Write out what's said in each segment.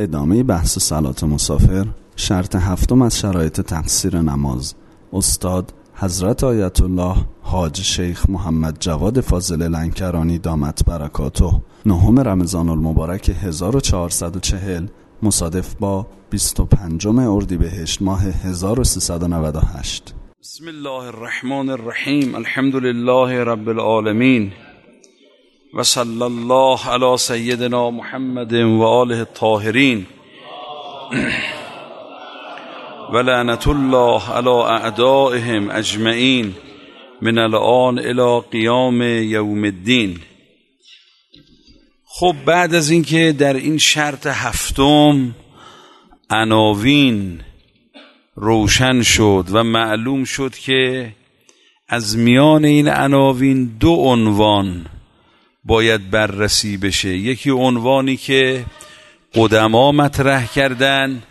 ادامه بحث صلات مسافر، شرط هفتم از شرایط تقصیر نماز. استاد حضرت آیت الله حاج شیخ محمد جواد فاضل لنکرانی دامت برکاته، 9 رمضان المبارک 1440 مصادف با 25 اردیبهشت ماه 1398. بسم الله الرحمن الرحیم. الحمد لله رب العالمین و صلی الله علی سیدنا محمد و آله الطاهرین و لعنت الله علی اعدائهم اجمعین من الان الی قیام یوم الدین. خب بعد از اینکه در این شرط هفتم عناوین روشن شد و معلوم شد که از میان این عناوین 2 عنوان باید بررسی بشه. یکی عنوانی که قدما مطرح کردن،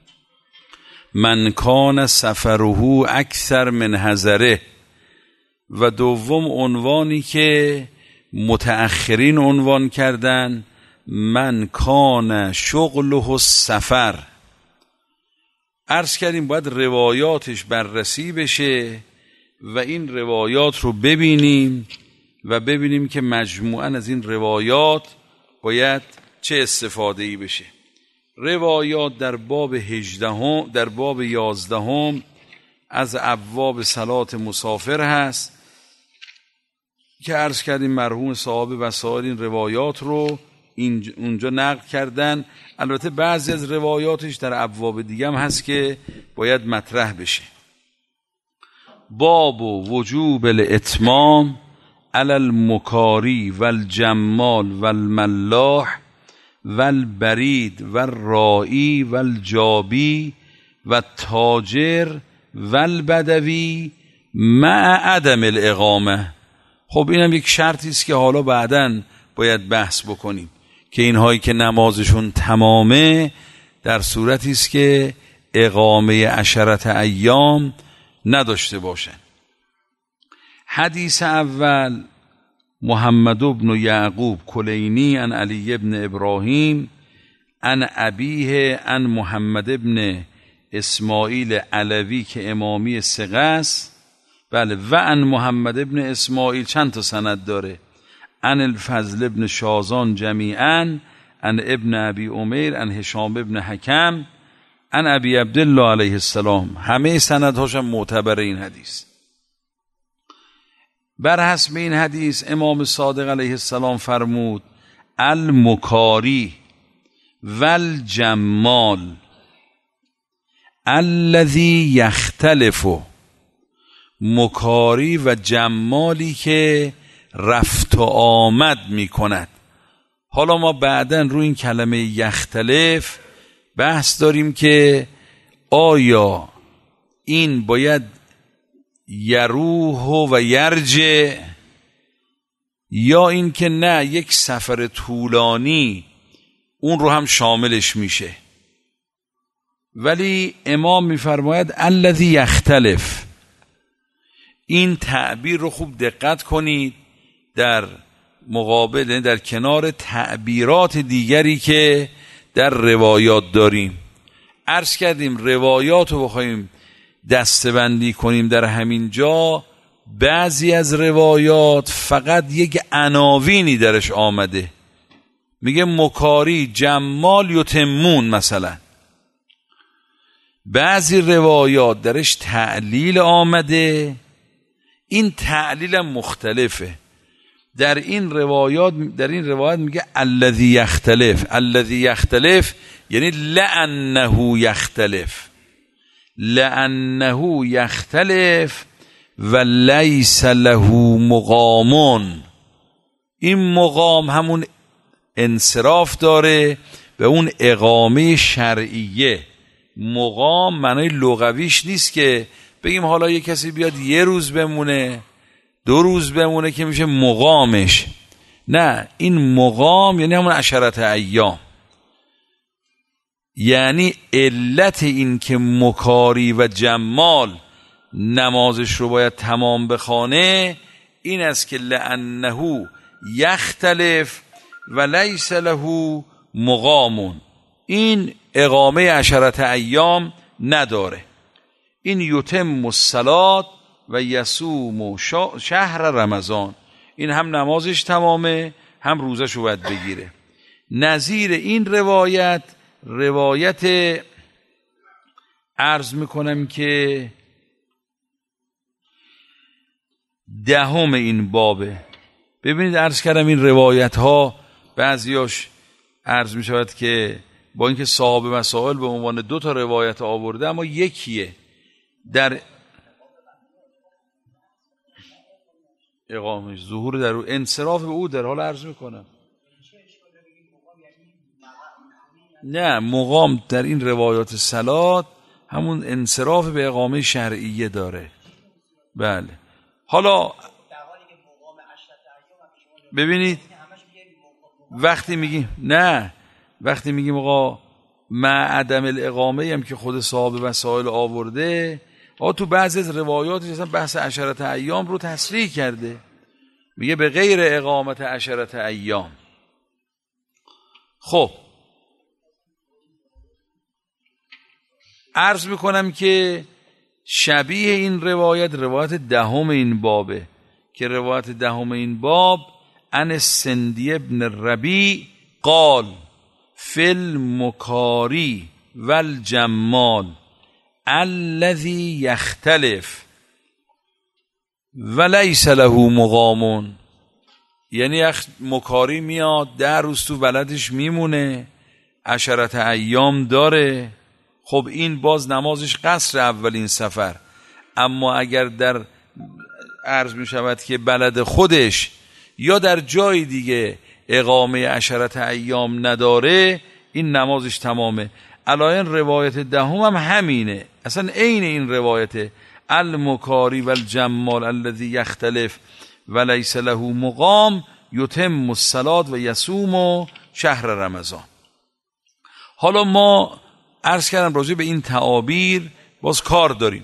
من کان سفره اکثر من حضره، و دوم عنوانی که متأخرین عنوان کردن، من کان شغله السفر. عرض کردیم باید روایاتش بررسی بشه و این روایات رو ببینیم و ببینیم که مجموعاً از این روایات باید چه استفاده‌ای بشه. روایات در باب 18 در باب 11 از ابواب صلات مسافر هست که عرض کردیم مرحوم صاحب وسائل این روایات رو اونجا نقل کردن. البته بعضی از روایاتش در ابواب دیگه هم هست که باید مطرح بشه. باب وجوب الاتمام علی المکاری والجمال والملاح والبرید والرائی والجابی والتاجر والبدوی مع عدم الاقامه. خب اینم یک شرطی است که حالا بعداً باید بحث بکنیم که اینهایی که نمازشون تمامه در صورتی است که اقامه 10 ایام نداشته باشن. حدیث اول محمد بن یعقوب کلینی عن علی بن ابراهیم عن ابیه عن محمد بن اسماعیل علوی که امامی ثقه است، بله، و عن محمد بن اسماعیل چند تا سند داره، عن الفضل بن شازان جمیعا عن ابن ابی عمیر عن هشام بن حکم عن ابی عبدالله علیه السلام. همه سندهاش هم معتبره این حدیث. بر حسب این حدیث امام صادق علیه السلام فرمود المکاری والجمال الذی یختلف، مکاری و جمالی که رفت و آمد می کند. حالا ما بعداً روی این کلمه یختلف بحث داریم که آیا این باید یروح و یرجع یا این که نه یک سفر طولانی اون رو هم شاملش میشه. ولی امام میفرماید الذی یختلف. این تعبیر رو خوب دقت کنید در مقابل، در کنار تعبیرات دیگری که در روایات داریم. عرض کردیم روایات رو بخوایم دسته‌بندی کنیم در همین جا، بعضی از روایات فقط یک عناوینی درش آمده، میگه مکاری جمال یتمون مثلا. بعضی روایات درش تعلیل آمده، این تعلیل مختلفه. در این روایات میگه الذی یختلف. الذی یختلف یعنی لأنه یختلف، لأنه یختلف و لیس له مقام. این مقام همون انصراف داره به اون اقامه شرعیه. مقام معنای لغویش نیست که بگیم حالا یه کسی بیاد 1 روز بمونه 2 روز بمونه که میشه مقامش. نه، این مقام یعنی همون 10 ایام. یعنی علت این که مکاری و جمال نمازش رو باید تمام بخونه این است که لأنه یختلف و لیس له مقامون. این اقامه عشرت ایام نداره. این یتم الصلاة و یصوم شهر رمضان، این هم نمازش تمامه هم روزش رو باید بگیره. نظیر این روایت عرض میکنم که 10 این بابه. ببینید عرض کردم این روایت ها بعضیاش عرض می شود که با اینکه صاحب مسائل به عنوان 2 روایت آورده اما یکیه. در اقامه ظهور در او انصراف به او در حال عرض میکنم. نه مقام در این روایات صلات همون انصراف به اقامه شرعیه داره. بله. حالا ببینید وقتی میگیم آقا مع عدم الاقامه هم که خود صاحب مسائل آورده، تو بعضی از روایات اصلا بحث عشرت ایام رو تصریح کرده، میگه به غیر اقامت عشرت ایام. خب عرض میکنم که شبیه این روایت 10 این بابه که روایت 10 این باب عن السندی ابن الربیع قال فی المکاری والجمال الذی یختلف ولیس له مقام. یعنی مکاری میاد 10 روز تو بلدش میمونه، عشرت ایام داره، خب این باز نمازش قصر اولین سفر. اما اگر در عرض می شود که بلد خودش یا در جای دیگه اقامه عشرت ایام نداره، این نمازش تمامه. الان روایت 10 هم همینه، اصلا عین این روایته، المکاری والجمال الذی یختلف ولیس له مقام یتم الصلاة و یصوم شهر رمضان. حالا ما عرض کردم راجع به این تعابیر باز کار داریم.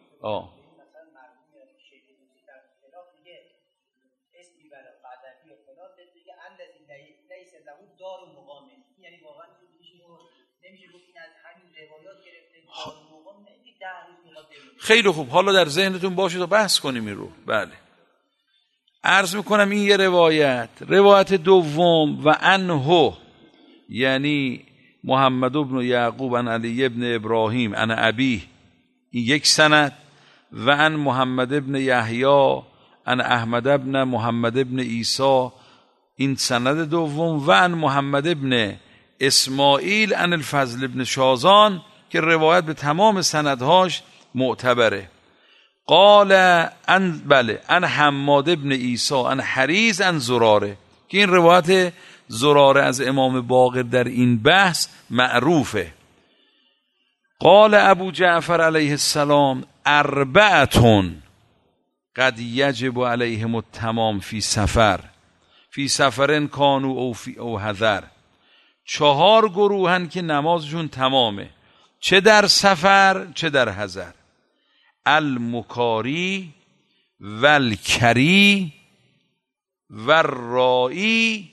خیلی خوب، حالا در ذهنتون باشه تا بحث کنیم این رو. بله عرض میکنم این یه روایت دوم و عنه، یعنی محمد بن یعقوب عن علی بن ابراهیم عن ابیه، این یک سند. و عن محمد بن یحیی عن احمد بن محمد بن عیسی، این سند دوم. و عن محمد بن اسماعیل عن الفضل بن شازان که روایت به تمام سندهاش معتبره. قال عن حماد بن عیسی عن حریز عن زراره، که این روایت زراره از امام باقر در این بحث معروفه. قال ابو جعفر علیه السلام 4 قد یجب علیهم التمام فی سفر کانوا او حضر. 4 گروهن که نمازشون تمامه، چه در سفر چه در حضر. المکاری والکری والرائی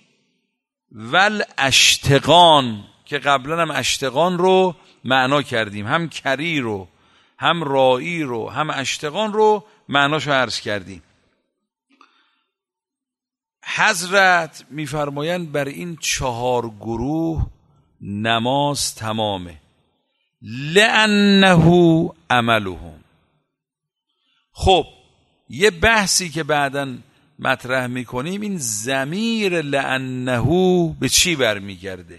والاشتقان، که قبلا هم اشتقان رو معنا کردیم، هم کری رو هم رائی رو هم اشتقان رو معناشو عرض کردیم. حضرت میفرمایند بر این 4 گروه نماز تمامه، لأنه عملهم. خب یه بحثی که بعداً مطرح میکنیم، این ضمیر لأنه به چی برمیگرده؟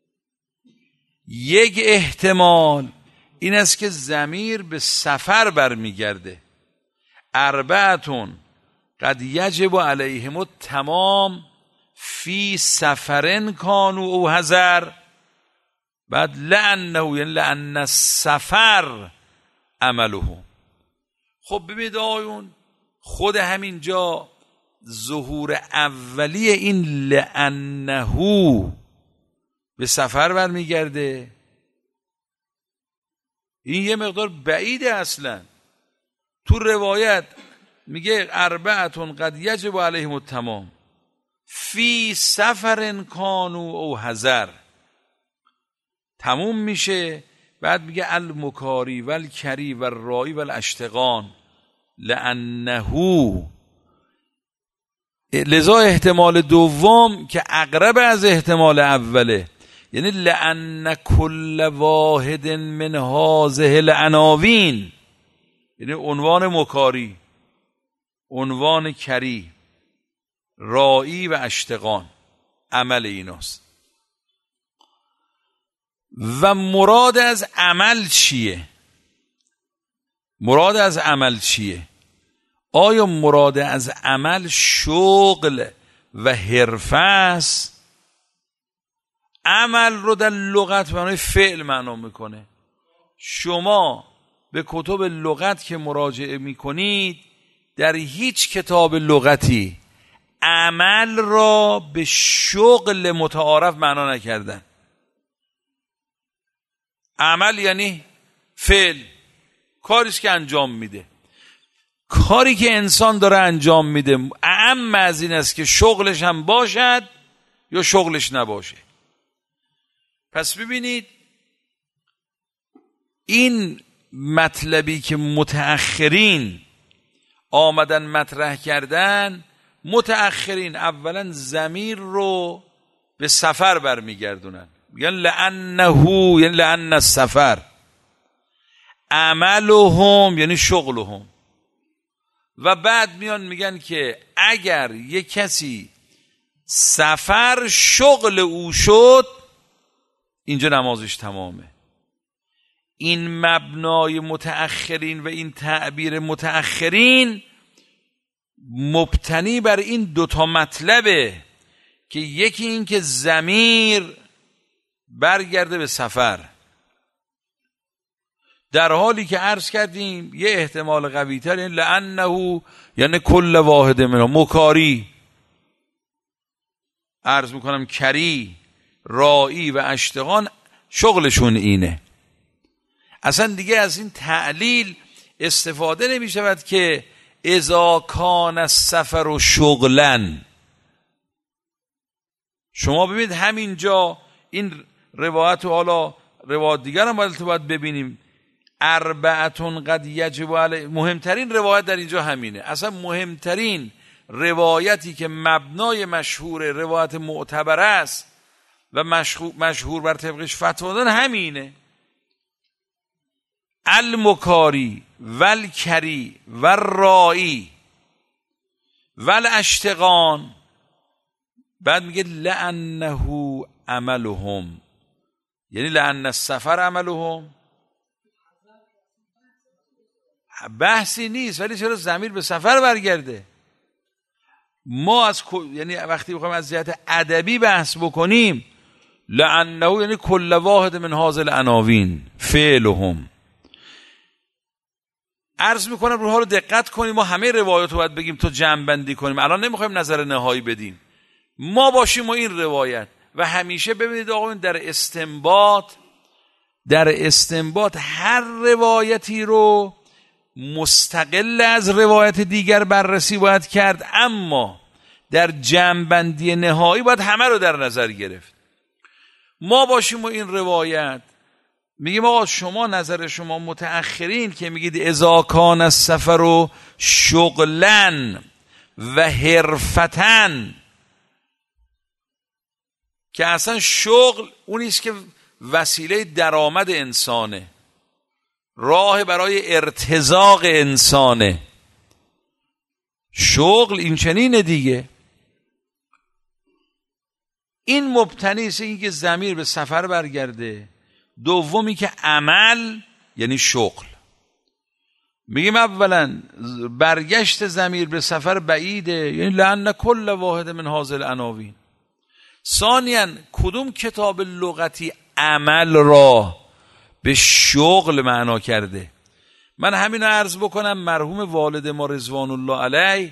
یک احتمال این است که ضمیر به سفر برمیگرده. 4 قد یجب علیهم التمام فی سفر کانوا او حضر. بعد لأنه یعنی لأن السفر عملهم. خب ببینید آیون، خود همینجا ظهور اولی این لأنه به سفر برمیگرده، این یه مقدار بعیده. اصلا تو روایت میگه 4 قد یجب علیهم التمام فی سفر کانوا او حضر. تموم میشه. بعد میگه المکاری و الکری و الرائی و الاشتغان لانه، لذا احتمال دوم که اقرب از احتمال اوله، یعنی لان کل واحد من هذه العناوین، یعنی عنوان مکاری، عنوان کری، رائی و اشتغان، عمل ایناست. و مراد از عمل چیه؟ مراد از عمل چیه؟ آیا مراد از عمل شغل و حرفه است؟ عمل رو در لغت معنای فعل معنا میکنه. شما به کتب لغت که مراجعه میکنید، در هیچ کتاب لغتی عمل را به شغل متعارف معنا نکردن. عمل یعنی فعل، کاریست که انجام میده. کاری که انسان داره انجام میده اعم از این است که شغلش هم باشد یا شغلش نباشه. پس ببینید این مطلبی که متأخرین آمدن مطرح کردن، متأخرین اولا ضمیر رو به سفر برمیگردونن، میگن لانه، یعنی لان السفر، عملهم یعنی شغلهم. و بعد میان میگن که اگر یک کسی سفر شغل او شد، اینجا نمازش تمامه. این مبنای متأخرین و این تعبیر متأخرین مبتنی بر این دوتا مطلبه که یکی این که ضمیر برگرده به سفر، در حالی که عرض کردیم یه احتمال قوی تر این لانه یعنی کل واحد منها، مکاری، عرض میکنم کری، رائی و اشتغان شغلشون اینه. اصلا دیگه از این تعلیل استفاده نمی شود که اذا کان السفر و شغلن. شما ببینید همینجا این روایت و حالا روایت دیگر هم باید ببینیم، اربعتون قد یجب علی، مهمترین روایت در اینجا همینه. اصلا مهمترین روایتی که مبنای مشهور روایت معتبر است و مشهور بر طبقش فتوا دادن همینه، المکاری والکری والرائی والاشتغان. بعد میگه لانه عملهم، یعنی لان السفر عملهم. بحثی نیست، ولی چرا ضمیر به سفر برگرده؟ ما از یعنی وقتی بخوایم از جهت ادبی بحث بکنیم، لانه یعنی کل واحد من هذه العناوین فعلهم. عرض میکنم روها رو دقت کنیم، ما همه روایات رو باید بگیم تا جمع بندی کنیم. الان نمیخوایم نظر نهایی بدیم، ما باشیم و این روایت. و همیشه ببینید آقا در استنباط هر روایتی رو مستقل از روایت دیگر بررسی باید کرد، اما در جمع‌بندی نهایی باید همه رو در نظر گرفت. ما باشیم و این روایت میگیم آقا شما نظر شما متأخرین که میگید اذا کان السفر و شغلن و حرفتن، که اصلا شغل اونیست که وسیله درآمد انسانه، راه برای ارتزاق انسانه. شغل این چنینه دیگه. این مبتنی است این که ضمیر به سفر برگرده. دومی که عمل یعنی شغل. میگیم اولا برگشت ضمیر به سفر بعیده، یعنی لأن کل واحد من هذه العناوین. ثانیاً کدوم کتاب لغتی عمل را به شغل معنا کرده؟ من همین رو عرض بکنم، مرحوم والد ما رضوان الله علیه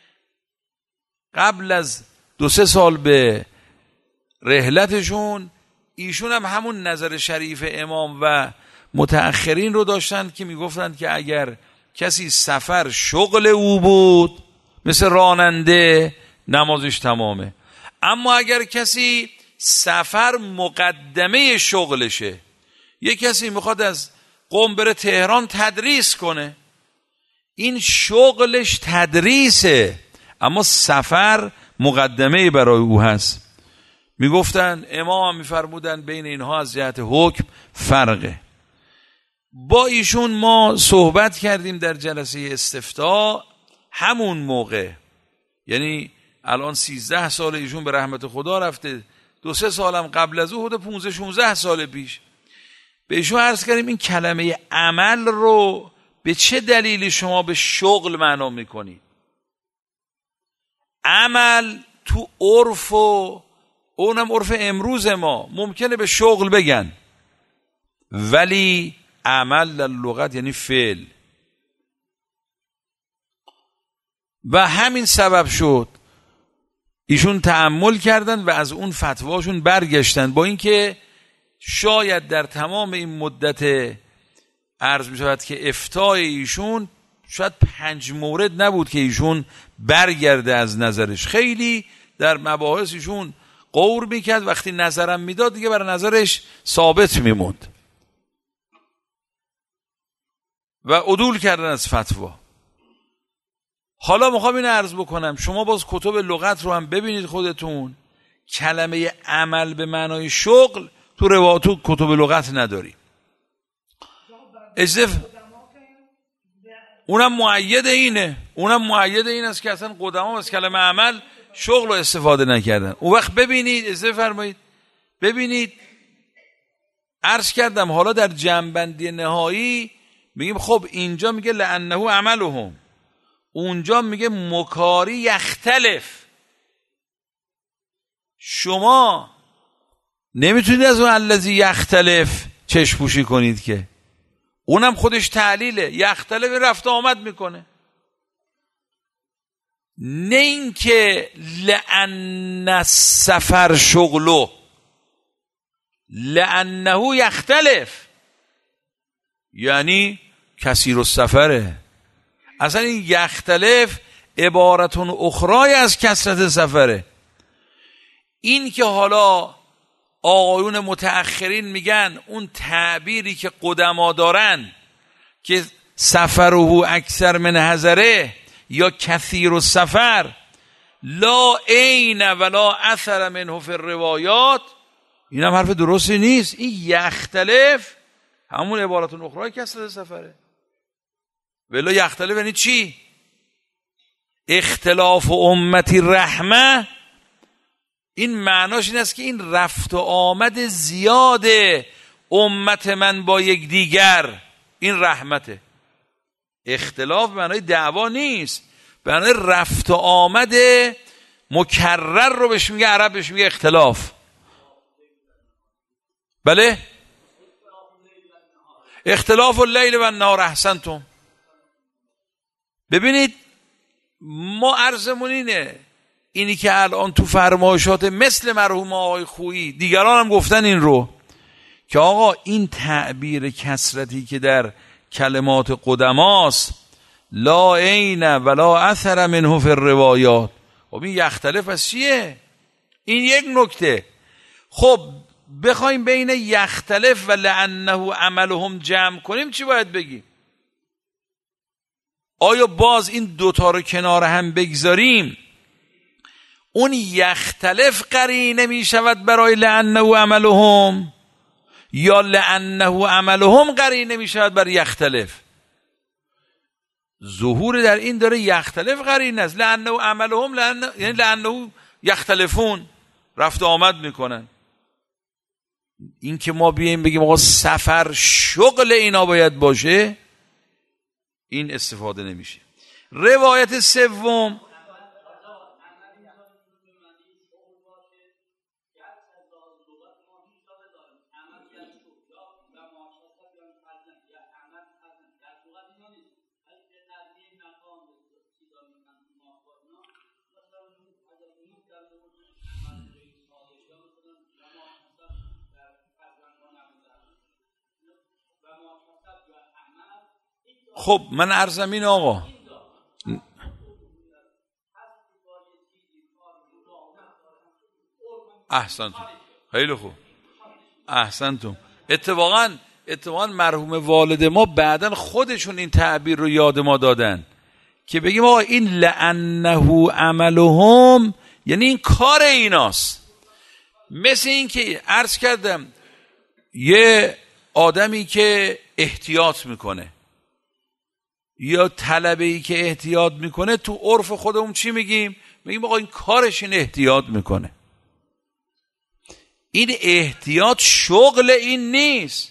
قبل از 2-3 سال به رحلتشون، ایشون هم همون نظر شریف امام و متأخرین رو داشتن که میگفتند که اگر کسی سفر شغل او بود مثل راننده، نمازش تمامه. اما اگر کسی سفر مقدمه شغلشه. یک کسی میخواد از قم بره تهران تدریس کنه، این شغلش تدریسه، اما سفر مقدمه برای او هست. میگفتن امام هم میفرمودن بین اینها از جهت حکم فرقه. با ایشون ما صحبت کردیم در جلسه استفتاء، همون موقع، یعنی الان 13 سال ایشون به رحمت خدا رفته، 2-3 سالم قبل از او، حدود 15-16 سال پیش به ایشون عرض کردیم این کلمه عمل رو به چه دلیلی شما به شغل معنا میکنید؟ عمل تو عرف و اونم عرف امروز ما ممکنه به شغل بگن، ولی عمل در لغت یعنی فعل. و همین سبب شد ایشون تأمل کردن و از اون فتواشون برگشتن، با اینکه شاید در تمام این مدت عرض می شود که افتای ایشون شاید 5 مورد نبود که ایشون برگرده از نظرش. خیلی در مباحث ایشون غور میکرد، وقتی نظرم میداد دیگه برای نظرش ثابت میموند و عدول کردن از فتوا. حالا میخوام این عرض بکنم، شما باز کتب لغت رو هم ببینید خودتون، کلمه عمل به معنای شغل تو کتب لغت نداریم. اونم مؤید این است که اصلا قدما از کلمه عمل شغل رو استفاده نکردن. اون وقت ببینید، اجازه فرمایید ببینید، عرض کردم حالا در جمع‌بندی نهایی میگیم خب اینجا میگه لانه عملهم، اونجا میگه مکاری یختلف. شما نمیتونید از اون الذی یختلف چشم پوشی کنید که اونم خودش تعلیله، یختلف رفت آمد میکنه، نه اینکه لأن السفر شغلو، لأنه یختلف یعنی کثیر السفره. اصلا این یختلف عبارتون اخرای از کثرت سفره. این که حالا آقایون متأخرین میگن اون تعبیری که قدما دارن که سفره اکثر من حضره یا کثیر السفر لا عین ولا اثر منه فی الروایات، این هم حرف درستی نیست. این یختلف همون عبارتون اخرای کثرت سفره. ولی یختلف یعنی چی؟ اختلاف امتی رحمه، این معناش این است که این رفت و آمد زیاده امت من با یک دیگر، این رحمته. اختلاف معنای دعوا نیست، معنای رفت و آمد مکرر رو بهش میگه، عرب بهش میگه اختلاف. بله، اختلاف اللیل و النهار. احسنتم. ببینید ما عرضمون اینی که الان تو فرمایشات مثل مرحوم آقای خویی دیگران هم گفتن این رو که آقا این تعبیر کثرتی که در کلمات قدماست لا عین ولا اثر منه فی الروایات، خب این یختلف از چیه؟ این یک نکته. خب بخوایم بین یختلف و لانه عملهم جمع کنیم چی باید بگیم؟ آیا باز این دوتا رو کنار هم بگذاریم اون یختلف قرینه می شود برای لانه عملهم، یا لانه عملهم قرینه می شود برای یختلف؟ ظهور در این داره یختلف قرینه است، لانه عملهم یعنی لانه یختلفون، رفت آمد میکنن. این که ما بیاییم بگیم آقا سفر شغل اینا باید باشه، این استفاده نمیشه. روایت سوم، خب من عرضم این آقا احسنتون، خیلی خوب، احسنتم. اتفاقا مرحوم والد ما بعدن خودشون این تعبیر رو یاد ما دادن که بگیم آقا این لعنه عملهم یعنی این کار ایناست. مثل این که عرض کردم یه آدمی که احتیاط میکنه یا طلبه‌ای که احتیاط میکنه، تو عرف خودمون چی میگیم؟ میگیم آقا این کارش این احتیاط میکنه. این احتیاط شغل این نیست،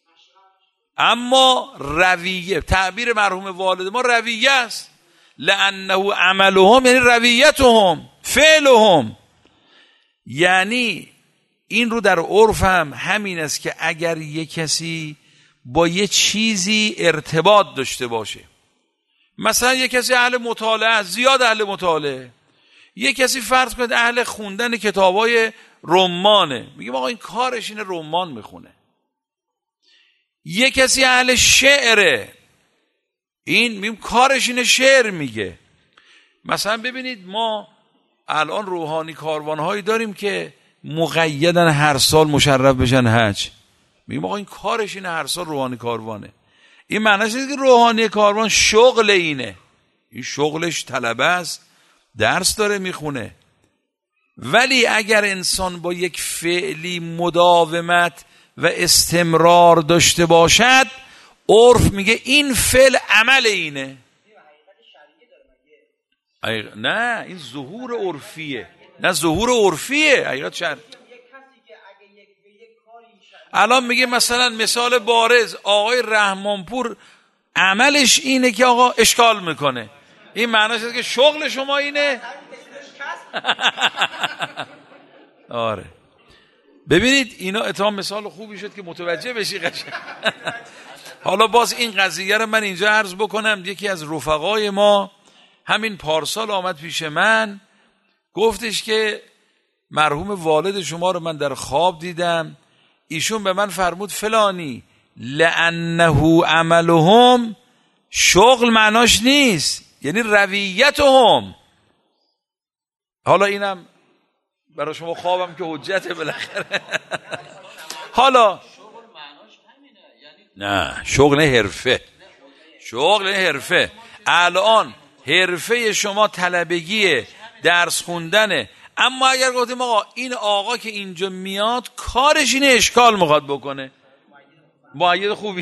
اما رویه. تعبیر مرحوم والد ما رویه است. لأنه عملهم یعنی رویتهم، فعلهم. یعنی این رو در عرف هم همین است که اگر یه کسی با یه چیزی ارتباط داشته باشه، مثلا یه کسی اهل مطالعه، زیاد اهل مطالعه، یه کسی فرض کنید اهل خوندن کتابای رمانه، میگیم آقا این کارش اینه رمان میخونه. یه کسی اهل شعره، این میگیم کارش اینه شعر میگه. مثلا ببینید ما الان روحانی کاروانهایی داریم که مقیدن هر سال مشرف بشن حج، میگیم آقا این کارش اینه هر سال روحانی کاروانه. این معنیش نیست که روحانی کاروان شغل اینه، این شغلش طلبه است، درس داره میخونه. ولی اگر انسان با یک فعلی مداومت و استمرار داشته باشد، عرف میگه این فعل عمل اینه. نه این ظهور عرفیه، نه ظهور عرفیه. حقیقت شرع الان میگه مثلا مثال بارز آقای رحمانپور عملش اینه که آقا اشکال میکنه، این معنیش که شغل شما اینه. آره ببینید اینا اتهام مثال خوبی شد که متوجه بشی قشنگ. حالا باز این قضیه رو من اینجا عرض بکنم. یکی از رفقای ما همین پارسال آمد پیش من، گفتش که مرحوم والد شما رو من در خواب دیدم، ایشون به من فرمود فلانی لأنه عملهم، شغل معناش نیست، یعنی رویتهم. حالا اینم برای شما خوابم که حجته بالاخره. حالا نه شغل حرفه، شغل حرفه. الان حرفه شما طلبگیه، درس خوندنه. اما اگر گفتیم آقا این آقا که اینجا میاد کارش اینه اشکال میخواد بکنه، مؤید خوبی.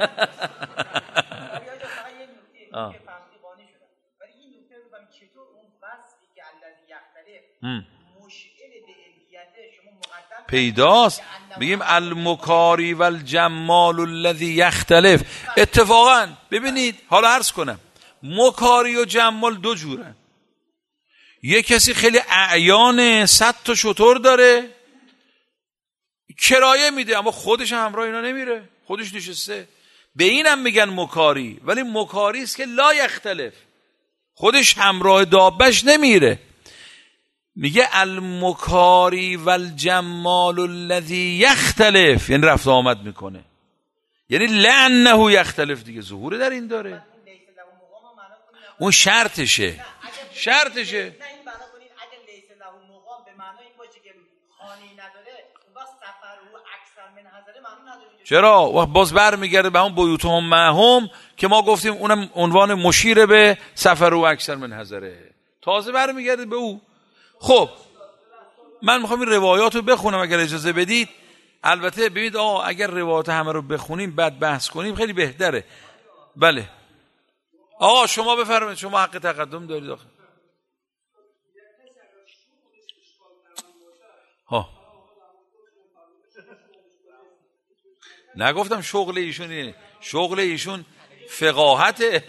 پیداست، میگیم المکاری و الجمال الذی یختلف. اتفاقا ببینید حالا عرض کنم مکاری و جمال دو جورن. یه کسی خیلی اعیان 100 تا شتر داره، کرایه میده اما خودش همراه اینا نمیره، خودش نشسته، به اینم میگن مکاری. ولی مکاری است که لا یختلف، خودش همراه دابش نمیره. میگه المکاری و الجمال الذی یختلف، یعنی رفت آمد میکنه، یعنی لعنه یختلف دیگه ظهور در این داره. اون شرطشه. چرا؟ وقت باز برمیگرده به اون بیوتهم معهم که ما گفتیم اونم عنوان مشیر به سفر و اکثر من حضره، تازه برمیگرده به او. خب من میخوام این روایات رو بخونم اگر اجازه بدید. البته ببینید آقا اگر روایات همه رو بخونیم بعد بحث کنیم خیلی بهتره. بله آقا شما بفرمایید، شما حق تقدم دارید. آخه ها نگفتم شغل ایشون، شغل ایشون فقاهته.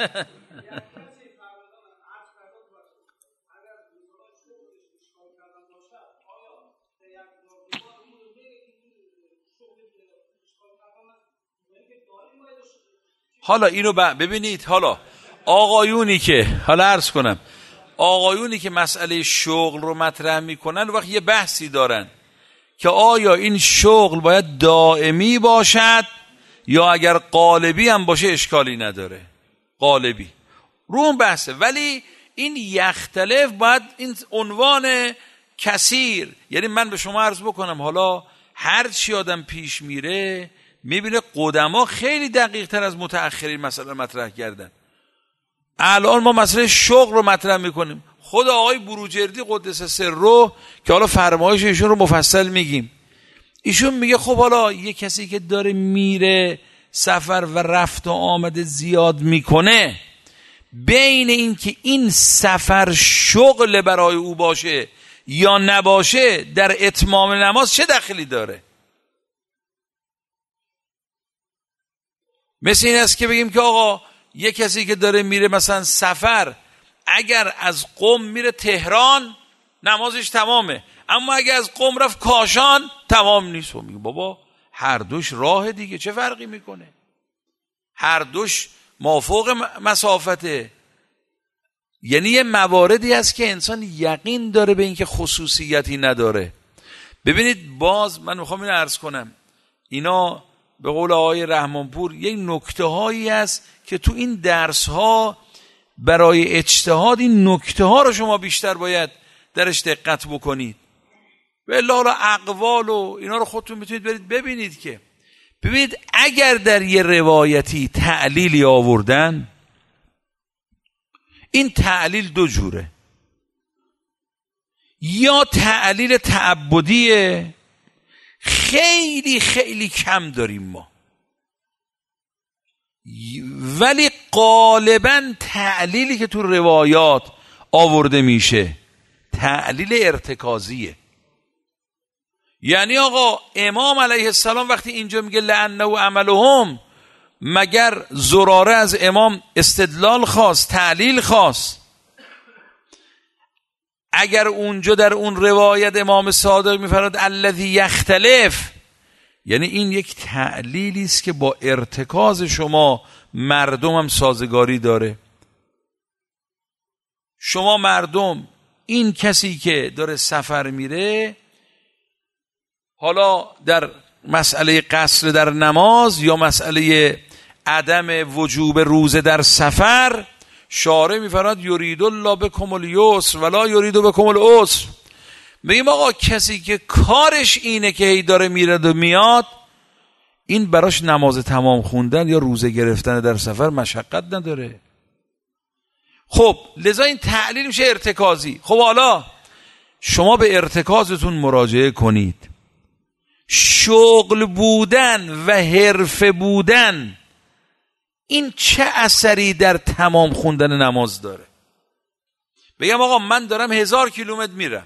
حالا اینو ببینید، حالا آقایونی که حالا عرض کنم آقایونی که مسئله شغل رو مطرح میکنن وقت یه بحثی دارن که آیا این شغل باید دائمی باشد یا اگر قالبی هم باشه اشکالی نداره. قالبی رو اون بحثه، ولی این یختلف باید این عنوان کثیر. یعنی من به شما عرض بکنم حالا هر چی آدم پیش میره میبینه قدما خیلی دقیق تر از متأخرین مسئله مطرح کردن. الان ما مسئله شغل رو مطرح میکنیم. خود آقای بروجردی قدس سره که حالا فرمایش ایشون رو مفصل میگیم، ایشون میگه خب حالا یه کسی که داره میره سفر و رفت و آمده زیاد میکنه، بین این که این سفر شغل برای او باشه یا نباشه در اتمام نماز چه دخلی داره؟ مثل این است که بگیم که آقا یه کسی که داره میره مثلا سفر، اگر از قم میره تهران نمازش تمامه، اما اگر از قم رفت کاشان تمام نیست. میگه بابا هر دوش راه دیگه، چه فرقی میکنه؟ هر دوش مافوق مسافته. یعنی یه مواردی هست که انسان یقین داره به این که خصوصیتی نداره. ببینید باز من میخوام این عرض کنم، اینا به قول آقای رحمانپور یک نکته هایی هست که تو این درس ها برای اجتهاد این نکته ها رو شما بیشتر باید درش دقت بکنید. و الا اقوال و اینا رو خودتون میتونید برید ببینید. که ببینید اگر در یه روایتی تعلیلی آوردن، این تعلیل دو جوره، یا تعلیل تعبدیه خیلی خیلی کم داریم ما، ولی غالبا تعلیلی که تو روایات آورده میشه تعلیل ارتکازیه. یعنی آقا امام علیه السلام وقتی اینجا میگه لعنه و عملهم، مگر زراره از امام استدلال خواست، تعلیل خواست؟ اگر اونجا در اون روایت امام صادق میفرماد الذی یختلف، یعنی این یک تعلیلی است که با ارتکاز شما مردم هم سازگاری داره. شما مردم، این کسی که داره سفر میره، حالا در مسئله قصر در نماز یا مسئله عدم وجوب روزه در سفر، شارع میفرماد یرید الله بکم الیسر ولا یرید بکم العسر. میگیم آقا کسی که کارش اینه که هی داره میره و میاد، این براش نماز تمام خوندن یا روزه گرفتن در سفر مشقت نداره. خب لذا این تعلیل میشه ارتکازی. خب حالا شما به ارتکازتون مراجعه کنید. شغل بودن و حرفه بودن این چه اثری در تمام خوندن نماز داره؟ بگم آقا من دارم 1000 کیلومتر میرم،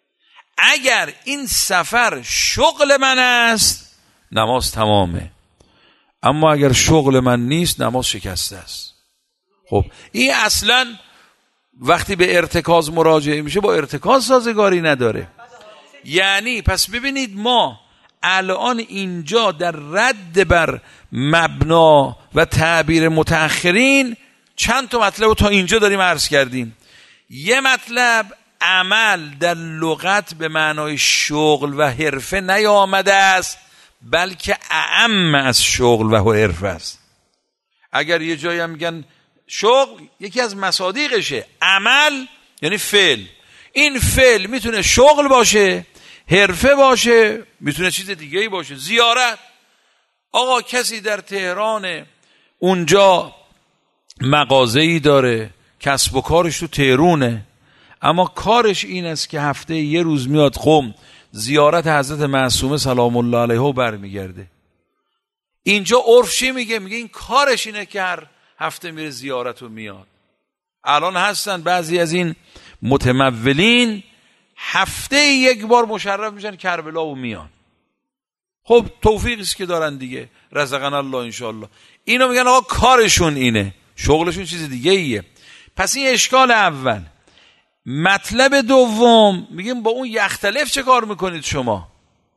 اگر این سفر شغل من است نماز تمامه، اما اگر شغل من نیست نماز شکسته است. خب این اصلا وقتی به ارتکاز مراجعه میشه با ارتکاز سازگاری نداره. یعنی پس ببینید ما الان اینجا در رد بر مبنا و تعبیر متأخرین چند تا مطلب رو تا اینجا داریم عرض کردیم. یه مطلب، عمل در لغت به معنای شغل و حرفه نیامده است، بلکه اعم از شغل و حرفه است. اگر یه جایی هم میگن شغل، یکی از مصادیقشه عمل یعنی فعل. این فعل میتونه شغل باشه، حرفه باشه، میتونه چیز دیگه‌ای باشه. زیارت، آقا کسی در تهران اونجا مغازه‌ای داره، کسب و کارش تو تهرونه، اما کارش این است که هفته یه روز میاد قم زیارت حضرت معصومه سلام الله علیه و برمیگرده. اینجا عرف چی میگه؟ میگه این کارش اینه که هر هفته میره زیارت و میاد. الان هستن بعضی از این متمولین هفته یک بار مشرف میشن کربلا و میان. خب توفیقی است که دارن دیگه، رزقنا الله انشالله. اینو میگن آقا کارشون اینه، شغلشون چیز دیگه ایه. پس این اشکال اول. مطلب دوم، میگیم با اون یختلف چه کار میکنید شما؟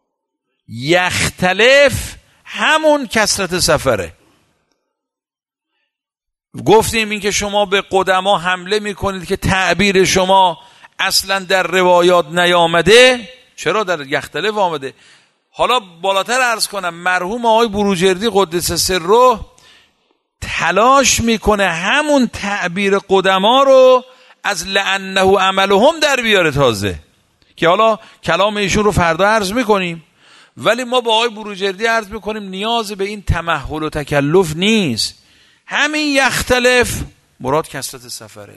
یختلف همون کثرت سفره. گفتیم این که شما به قدما حمله میکنید که تعبیر شما اصلا در روایات نیامده، چرا در یختلف آمده؟ حالا بالاتر عرض کنم، مرحوم آقای بروجردی قدس سره تلاش میکنه همون تعبیر قدما رو از لعنه عملهم در بیاره تازه، که حالا کلام ایشون رو فردا عرض میکنیم. ولی ما با آقای بروجردی عرض میکنیم نیاز به این تمهل و تکلف نیست. همین یختلف مراد کثرت سفره.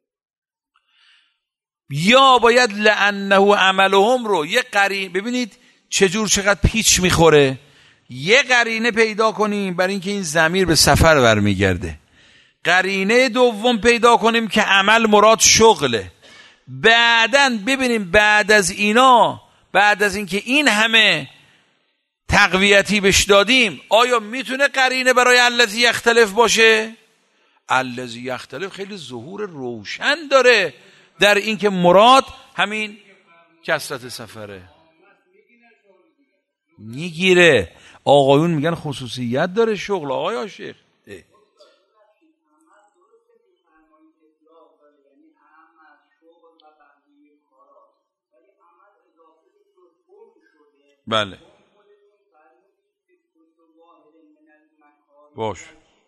یا باید لانه عملهم رو یه قرینه، ببینید چقدر پیچ میخوره، یه قرینه پیدا کنیم برای اینکه این ضمیر به سفر برمیگرده، قرینه دوم پیدا کنیم که عمل مراد شغله، بعدن ببینیم بعد از اینا، بعد از اینکه این همه تقویتی بش دادیم، آیا میتونه قرینه برای الذی یختلف باشه؟ الذی یختلف خیلی ظهور روشن داره در اینکه مراد همین کثرت سفره. میگیره. آقایون میگن خصوصیت داره شغل. آقای شیخ بله باش.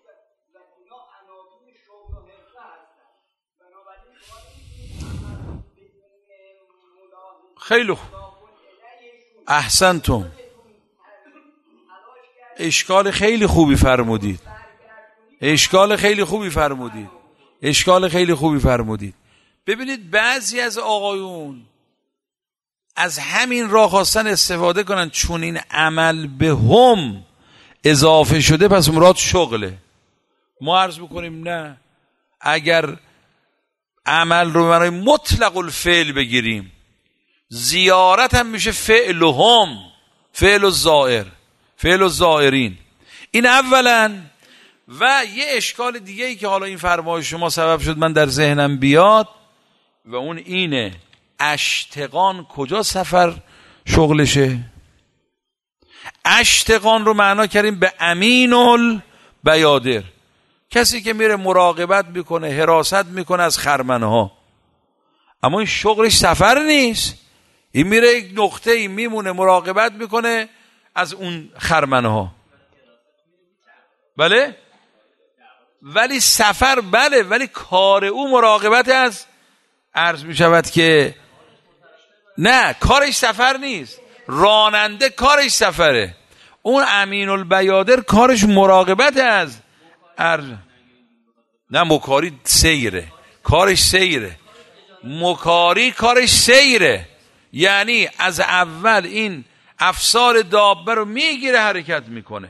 خیلی خوب، احسنتم، اشکال خیلی خوبی فرمودید، اشکال خیلی خوبی فرمودید، اشکال خیلی خوبی فرمودید. ببینید بعضی از آقایون از همین راه خواستن استفاده کنن، چون این عمل به هم اضافه شده پس مراد شغله. ما عرض بکنیم نه، اگر عمل رو برای مطلق الفعل بگیریم، زیارت هم میشه فعلهم، فعل الزائر، فعل الزائرین. این اولا. و یه اشکال دیگه ای که حالا این فرمایش شما سبب شد من در ذهنم بیاد و اون اینه، اشتقان کجا سفر شغلشه؟ اشتقان رو معنا کردیم به امین البیادر، کسی که میره مراقبت میکنه، حراست میکنه از خرمنه ها، اما این شغلش سفر نیست، این میره یک نقطه ای میمونه مراقبت میکنه از اون خرمنه ها. بله ولی سفر، بله ولی کار او مراقبت از، عرض میشود که نه کارش سفر نیست، راننده کارش سفره، اون امین البیادر کارش مراقبت از نه مکاری سیره، کارش سیره، مکاری کارش سیره، یعنی از اول این افسار دابه رو میگیره حرکت میکنه.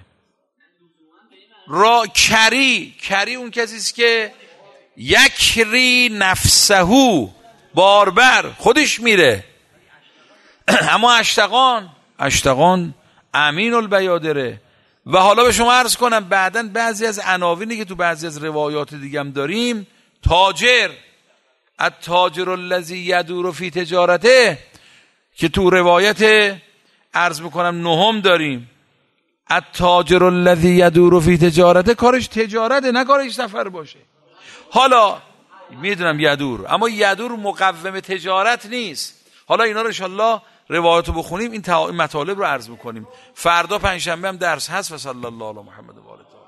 کری اون کسیست که یکری نفسهو، باربر خودش میره. اما اشتقان امین البیادره. و حالا به شما عرض کنم بعدن بعضی از عناوینی که تو بعضی از روایات دیگه هم داریم، تاجر، التاجر الذی یدور فی تجارته، که تو روایت عرض میکنم نهم داریم، التاجر الذی یدور فی تجارته، کارش تجارته نه کارش سفر باشه. حالا میدونم یدور، اما یدور مقوم تجارت نیست. حالا اینا رو انشالله روایاتو بخونیم، این مطالب رو عرض میکنیم. فردا پنجشنبه هم درس هست. و صلی الله علی محمد و آله.